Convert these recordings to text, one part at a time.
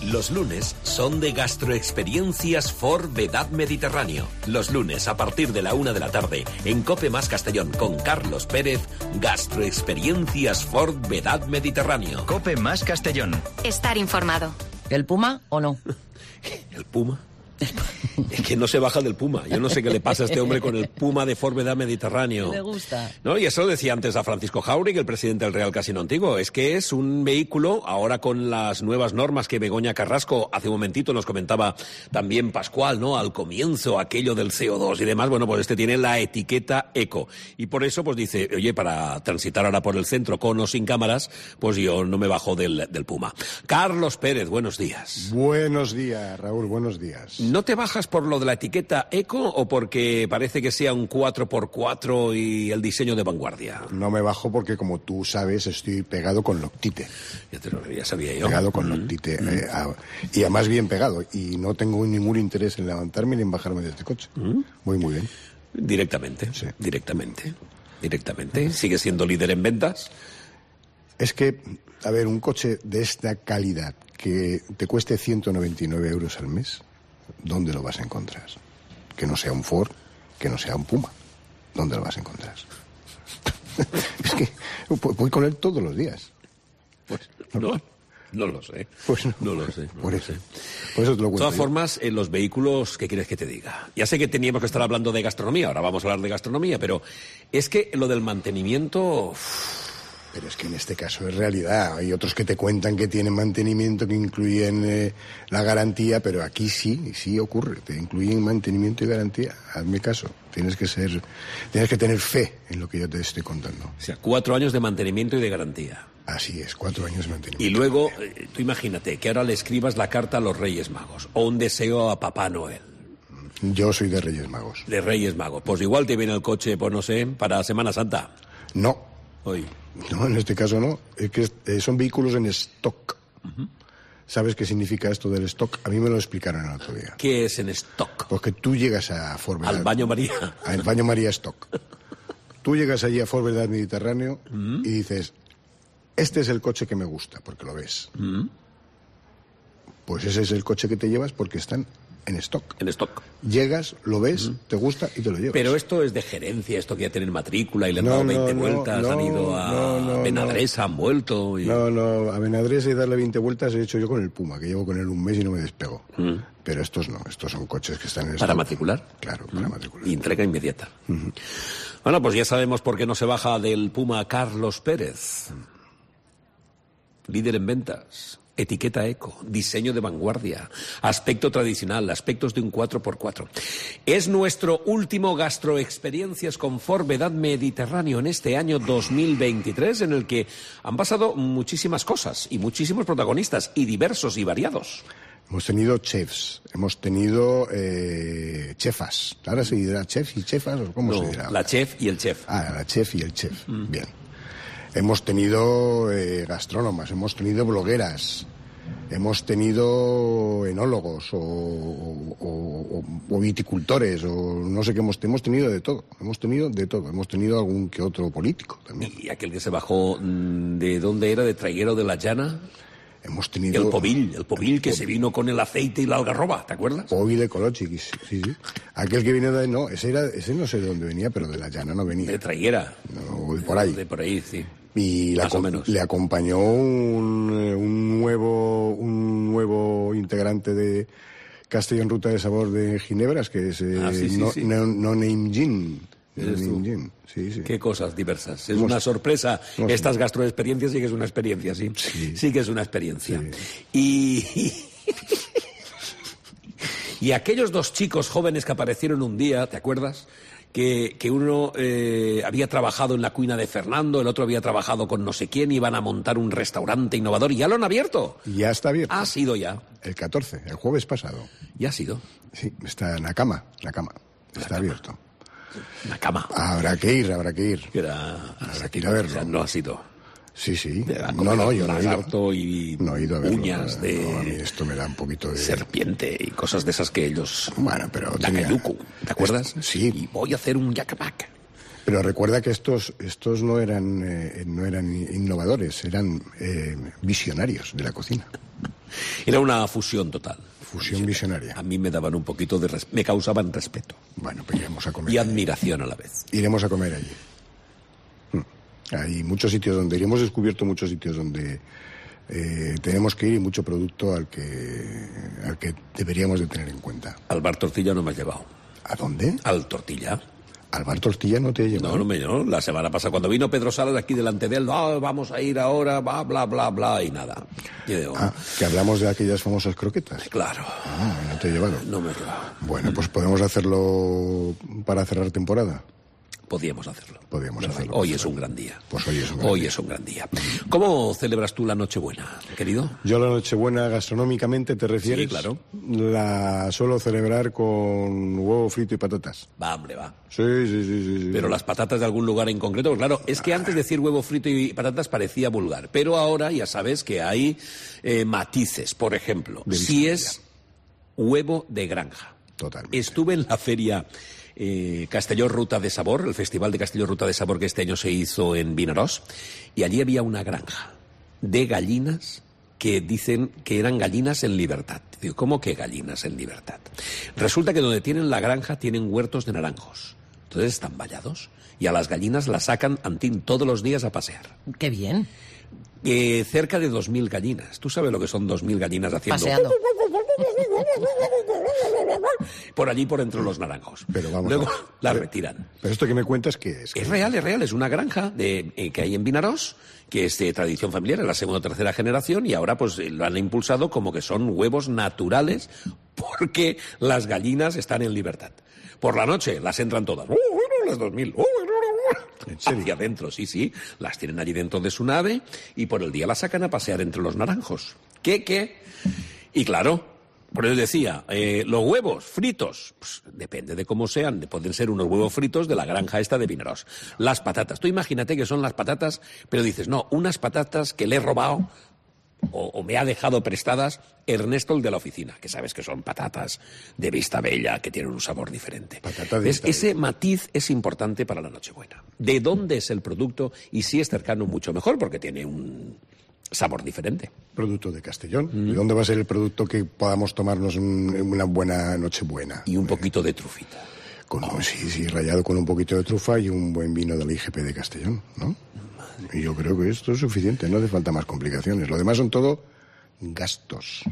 Los lunes son de Gastroexperiencias for Vedad Mediterráneo. Los lunes, a partir de la 1 de la tarde, en COPE más Castellón, con Carlos Pérez, Gastroexperiencias for Vedad Mediterráneo. COPE más Castellón. Estar informado. ¿El Puma o no? ¿El Puma? Es que no se baja del Puma. Yo no sé qué le pasa a este hombre con el Puma de For Vedad Mediterráneo. Me gusta. ¿No? Y eso lo decía antes a Francisco Jauregui, el presidente del Real Casino Antiguo. Es que es un vehículo, ahora con las nuevas normas que Begoña Carrasco hace un momentito nos comentaba también Pascual, ¿no? Al comienzo, aquello del CO2 y demás. Bueno, pues este tiene la etiqueta eco. Y por eso, pues dice, oye, para transitar ahora por el centro con o sin cámaras, pues yo no me bajo del Puma. Carlos Pérez, buenos días. Buenos días, Raúl, buenos días. ¿No te bajas por lo de la etiqueta eco o porque parece que sea un 4x4 y el diseño de vanguardia? No me bajo porque, como tú sabes, estoy pegado con Loctite. Ya sabía yo. Pegado con Loctite. Y además bien pegado. Y no tengo ningún interés en levantarme ni en bajarme de este coche. Voy muy bien. Directamente. Sí. Directamente. ¿Sigue siendo líder en ventas? Es que, a ver, un coche de esta calidad que te cueste 199 euros al mes, ¿dónde lo vas a encontrar? Que no sea un Ford, que no sea un Puma. ¿Dónde lo vas a encontrar? Es que voy con él todos los días. Pues no lo sé. Pues no lo sé. Por eso te lo cuento. De todas formas, en los vehículos, ¿qué quieres que te diga? Ya sé que teníamos que estar hablando de gastronomía, ahora vamos a hablar de gastronomía, pero es que lo del mantenimiento... Pero es que en este caso es realidad. Hay otros que te cuentan que tienen mantenimiento, que incluyen la garantía, pero aquí sí ocurre. Te incluyen mantenimiento y garantía. Hazme caso. Tienes que tener fe en lo que yo te estoy contando. O sea, 4 años de mantenimiento y de garantía. Así es, 4 años de mantenimiento. Y luego, tú imagínate que ahora le escribas la carta a los Reyes Magos o un deseo a Papá Noel. Yo soy de Reyes Magos. De Reyes Magos. Pues igual te viene el coche, pues no sé, para Semana Santa. No. Hoy. No, en este caso no. Es que son vehículos en stock. ¿Sabes qué significa esto del stock? A mí me lo explicaron el otro día. ¿Qué es en stock? Pues que tú llegas a Ford Vedad. Al Baño María. Al Baño María Stock. Tú llegas allí a Ford Vedad Mediterráneo y dices, este es el coche que me gusta, porque lo ves. Pues ese es el coche que te llevas porque están en stock. En stock. Llegas, lo ves, te gusta y te lo llevas. Pero esto es de gerencia, esto que ya tienen matrícula y le han dado 20 vueltas, han ido a Benadresa, han vuelto. Y... No, a Benadresa y darle 20 vueltas he hecho yo con el Puma, que llevo con él un mes y no me despego. Pero estos no, estos son coches que están en stock. ¿Para matricular? Claro, para matricular. Y entrega inmediata. Bueno, pues ya sabemos por qué no se baja del Puma Carlos Pérez. Líder en ventas. Etiqueta eco, diseño de vanguardia, aspecto tradicional, aspectos de un 4x4. Es nuestro último Gastroexperiencias con For Vedad Mediterráneo en este año 2023, en el que han pasado muchísimas cosas y muchísimos protagonistas, y diversos y variados. Hemos tenido chefs, hemos tenido chefas. Ahora se dirá chef y chefas, ¿o cómo se dirá? La chef y el chef. La chef y el chef, bien. Hemos tenido gastrónomas, hemos tenido blogueras, hemos tenido enólogos o viticultores, o no sé qué hemos tenido de todo. Hemos tenido algún que otro político también. ¿Y aquel que se bajó de dónde era? ¿De Traiguero de la Llana? Hemos tenido... El Povil que se vino con el aceite y la algarroba, ¿te acuerdas? Povil Ecologic, sí. Aquel que viene de... No, ese no sé de dónde venía, pero de la Llana no venía. De Traiguera. No, de por ahí. De por ahí, sí. Y le acompañó un nuevo integrante de Castellón Ruta de Sabor de Ginebras, que es No Name Gin. Sí. Qué cosas diversas. Es una sorpresa. Estas gastroexperiencias sí que es una experiencia, sí. Sí que es una experiencia. Sí. Y aquellos 2 chicos jóvenes que aparecieron un día, ¿te acuerdas? Que uno había trabajado en la cuina de Fernando, el otro había trabajado con no sé quién, iban a montar un restaurante innovador y ya lo han abierto. Ya está abierto. Ha sido ya. El 14, el jueves pasado. Ya ha sido. Sí, está en la cama. Está abierto. La cama. Habrá que ir. Habrá que ir a verlo. O sea, no ha sido. Sí. No, yo no he ido. No he ido a verlo. Uñas a mí esto me da un poquito de... serpiente y cosas de esas que ellos... Bueno, pero... La Cayucu, ¿te acuerdas? Sí. Y voy a hacer un yakapak. Pero recuerda que estos no eran innovadores, eran visionarios de la cocina. Era una fusión total. Fusión visionaria. A mí me daban un poquito de me causaban respeto. Bueno, pues iremos a comer. Y admiración a la vez. Iremos a comer allí. Hay muchos sitios donde iremos, hemos descubierto muchos sitios donde tenemos que ir y mucho producto al que deberíamos de tener en cuenta. Al bar Tortilla no me has llevado. ¿A dónde? Al Tortilla. ¿Al bar Tortilla no te he llevado? No. La semana pasada, cuando vino Pedro Salas aquí delante de él, vamos a ir ahora, bla, bla, y nada. Y digo, que hablamos de aquellas famosas croquetas. Claro. No te he llevado. No me he llevado. Bueno, pues podemos hacerlo para cerrar temporada. Podíamos hacerlo. Hoy es un gran día. Pues hoy es un gran día. ¿Cómo celebras tú la Nochebuena, querido? Yo la Nochebuena, gastronómicamente, ¿te refieres? Sí, claro. La suelo celebrar con huevo frito y patatas. Va, hombre, va. Sí. Pero las patatas de algún lugar en concreto, pues claro, es que antes decir huevo frito y patatas parecía vulgar. Pero ahora ya sabes que hay matices. Por ejemplo, si es huevo de granja. Totalmente. Estuve en la feria Castelló Ruta de Sabor, el Festival de Castelló Ruta de Sabor que este año se hizo en Vinaròs, y allí había una granja de gallinas que dicen que eran gallinas en libertad. Digo, ¿cómo que gallinas en libertad? Resulta que donde tienen la granja tienen huertos de naranjos. Entonces están vallados y a las gallinas las sacan, Antín, todos los días a pasear. ¡Qué bien! Cerca de 2.000 gallinas. ¿Tú sabes lo que son 2.000 gallinas haciendo? Paseando. Por allí, por entre los naranjos. Pero vamos. Luego las retiran. Pero esto que me cuentas, ¿qué es? Es real. Es una granja que hay en Vinaròs, que es de tradición familiar, es la segunda o tercera generación, y ahora pues lo han impulsado como que son huevos naturales, porque las gallinas están en libertad. Por la noche las entran todas. Las 2.000. ¿En serio? Hacia adentro, sí. Las tienen allí dentro de su nave y por el día las sacan a pasear entre los naranjos. ¿Qué? Y claro, por eso decía, los huevos fritos, pues, depende de cómo sean, pueden ser unos huevos fritos de la granja esta de Vinaròs. Las patatas, tú imagínate que son las patatas, pero dices, no, unas patatas que le he robado o me ha dejado prestadas Ernesto, el de la oficina, que sabes que son patatas de Vista Bella, que tienen un sabor diferente. Ese matiz es importante para la Nochebuena. ¿De dónde es el producto? Y si es cercano, mucho mejor, porque tiene un sabor diferente. Producto de Castellón. ¿De dónde va a ser el producto que podamos tomarnos una buena Nochebuena? Y un poquito de trufita. Sí, rallado con un poquito de trufa y un buen vino del IGP de Castellón, ¿no? Y yo creo que esto es suficiente, no hace falta más complicaciones. Lo demás son todo gastos.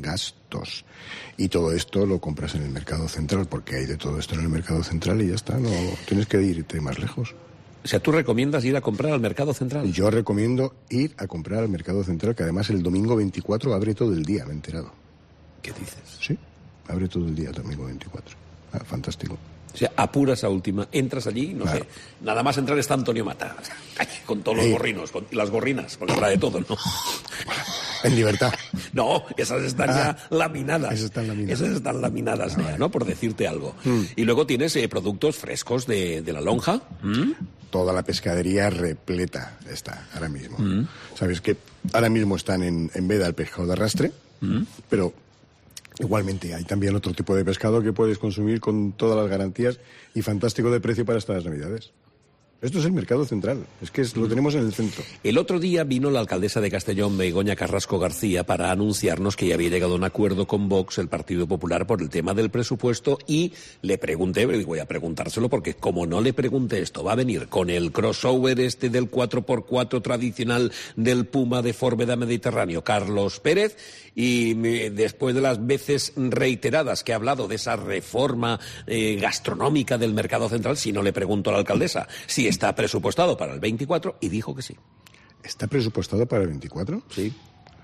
Y todo esto lo compras en el mercado central, porque hay de todo esto en el mercado central y ya está, no tienes que irte más lejos. O sea, ¿tú recomiendas ir a comprar al mercado central? Yo recomiendo ir a comprar al mercado central, que además el domingo 24 abre todo el día, me he enterado. ¿Qué dices? Sí, abre todo el día el domingo 24. Fantástico. O sea, apuras a última, entras allí, no sé, nada más entrar está Antonio Mata, con todos los gorrinos, con las gorrinas, con la de todo, ¿no? En libertad. No, esas están ya laminadas. Esas están laminadas. Ya, ¿no? Por decirte algo. Y luego tienes productos frescos de la lonja. Toda la pescadería repleta está ahora mismo. Sabes que ahora mismo están en veda el pescado de arrastre, pero igualmente hay también otro tipo de pescado que puedes consumir con todas las garantías y fantástico de precio para estas Navidades. Esto es el mercado central, es que lo tenemos en el centro. El otro día vino la alcaldesa de Castellón, Begoña Carrasco García, para anunciarnos que ya había llegado a un acuerdo con Vox, el Partido Popular, por el tema del presupuesto, y le pregunté, voy a preguntárselo porque como no le pregunté esto, va a venir con el crossover del 4x4 tradicional del Puma de Forbeda Mediterráneo, Carlos Pérez, y después de las veces reiteradas que ha hablado de esa reforma gastronómica del mercado central, si no le pregunto a la alcaldesa si está presupuestado para el 24, y dijo que sí. ¿Está presupuestado para el 24? Sí.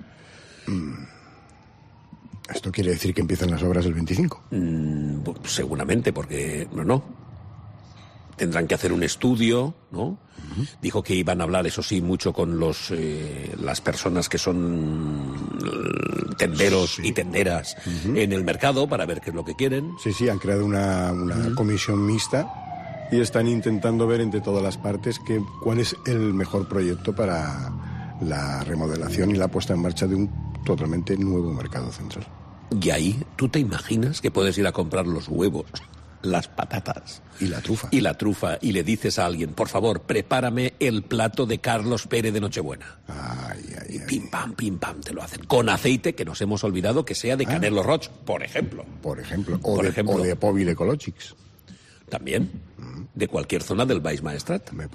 ¿Esto quiere decir que empiezan las obras el 25? Seguramente, porque no. Tendrán que hacer un estudio, ¿no? Dijo que iban a hablar, eso sí, mucho con las personas que son tenderos y tenderas en el mercado para ver qué es lo que quieren. Sí, han creado una comisión mixta y están intentando ver entre todas las partes cuál es el mejor proyecto para la remodelación y la puesta en marcha de un totalmente nuevo mercado central. Y ahí, ¿tú te imaginas que puedes ir a comprar los huevos las patatas. Y la trufa. Y la trufa. Y le dices a alguien, por favor, prepárame el plato de Carlos Pérez de Nochebuena. Y pim, pam, te lo hacen. Con aceite, que nos hemos olvidado que sea de Canelo Roig, por ejemplo. O de Povil Ecologics. También. De cualquier zona del Baix Maestrat. Me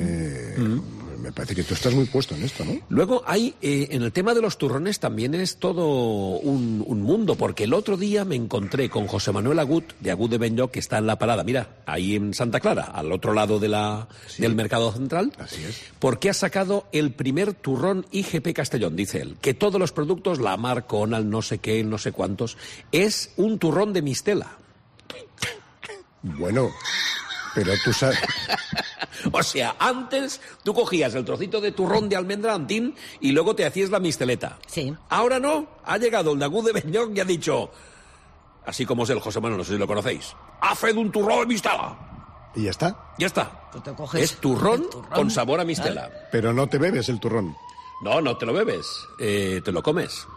parece que tú estás muy puesto en esto, ¿no? Luego hay, en el tema de los turrones también es todo un mundo, porque el otro día me encontré con José Manuel Agut, de Agut de Benlloc, que está en la parada, mira, ahí en Santa Clara, al otro lado de del Mercado Central. Así es. Porque ha sacado el primer turrón IGP Castellón, dice él, que todos los productos, la Mar, Conal, no sé qué, no sé cuántos, es un turrón de Mistela. Bueno, pero tú sabes... O sea, antes tú cogías el trocito de turrón de almendra Antín y luego te hacías la misteleta. Sí. Ahora no, ha llegado el de Agut de Benlloc y ha dicho, así como es el José Manuel, no sé si lo conocéis, haced un turrón de mistela. ¿Y ya está? Ya está. Tú te coges es turrón con sabor a mistela. Pero no te bebes el turrón. No te lo bebes, te lo comes.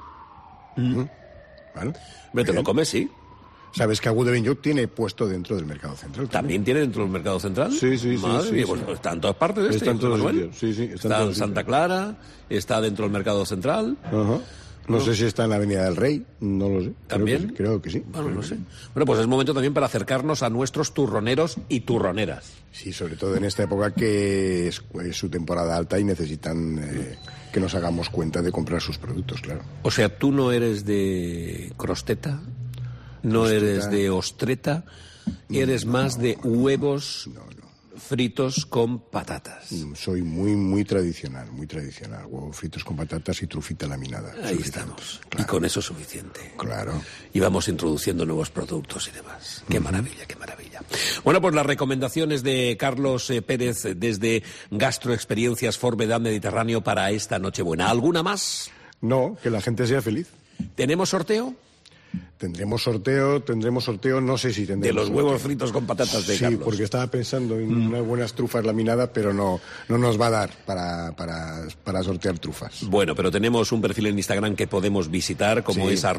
¿Vale? Te lo comes, sí. ¿Sabes que Agut de Benlloc tiene puesto dentro del Mercado Central? ¿También tiene dentro del Mercado Central? Sí. Madre mía, pues está en todas partes de Está en todos Manuel. sitios. Sí, está en Santa Clara, está dentro del Mercado Central. Ajá. No sé si está en la Avenida del Rey, no lo sé. ¿También? Creo que sí. Bueno, no sé. Bueno, pues es momento también para acercarnos a nuestros turroneros y turroneras. Sí, sobre todo en esta época que es su temporada alta y necesitan que nos hagamos cuenta de comprar sus productos, claro. O sea, tú no eres de crosteta, no eres de ostreta, eres más de huevos fritos con patatas. Soy muy tradicional, Huevos fritos con patatas y trufita laminada. Ahí estamos. Claro. Y con eso es suficiente. Claro. Y vamos introduciendo nuevos productos y demás. Qué maravilla, qué maravilla. Bueno, pues las recomendaciones de Carlos Pérez desde Gastroexperiencias Forvedad Mediterráneo para esta Nochebuena. ¿Alguna más? No, que la gente sea feliz. ¿Tenemos sorteo? Tendremos sorteo, no sé si tendremos. De los sorteo. Huevos fritos con patatas de Carlos. Sí, porque estaba pensando en unas buenas trufas laminadas, pero no nos va a dar para sortear trufas. Bueno, pero tenemos un perfil en Instagram que podemos visitar, como es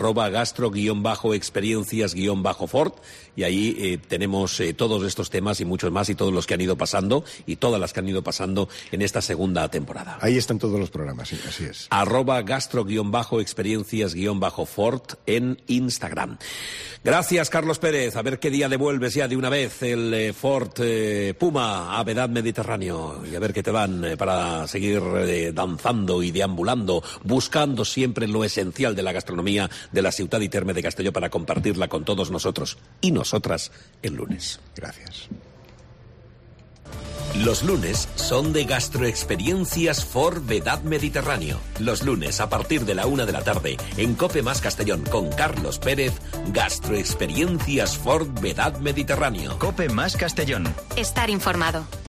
@gastro_experiencias_fort, y ahí tenemos todos estos temas y muchos más, y todos los que han ido pasando, y todas las que han ido pasando en esta segunda temporada. Ahí están todos los programas, sí, así es. @gastro_experiencias_fort en Instagram. Gracias, Carlos Pérez. A ver qué día devuelves ya de una vez el Ford Puma a Vedad Mediterráneo, y a ver qué te dan para seguir danzando y deambulando, buscando siempre lo esencial de la gastronomía de la ciudad y terme de Castelló para compartirla con todos nosotros y nosotras el lunes. Gracias. Los lunes son de Gastroexperiencias Forvedad Mediterráneo. Los lunes a partir de la 1 de la tarde en COPE Más Castellón con Carlos Pérez, Gastroexperiencias Forvedad Mediterráneo. COPE Más Castellón. Estar informado.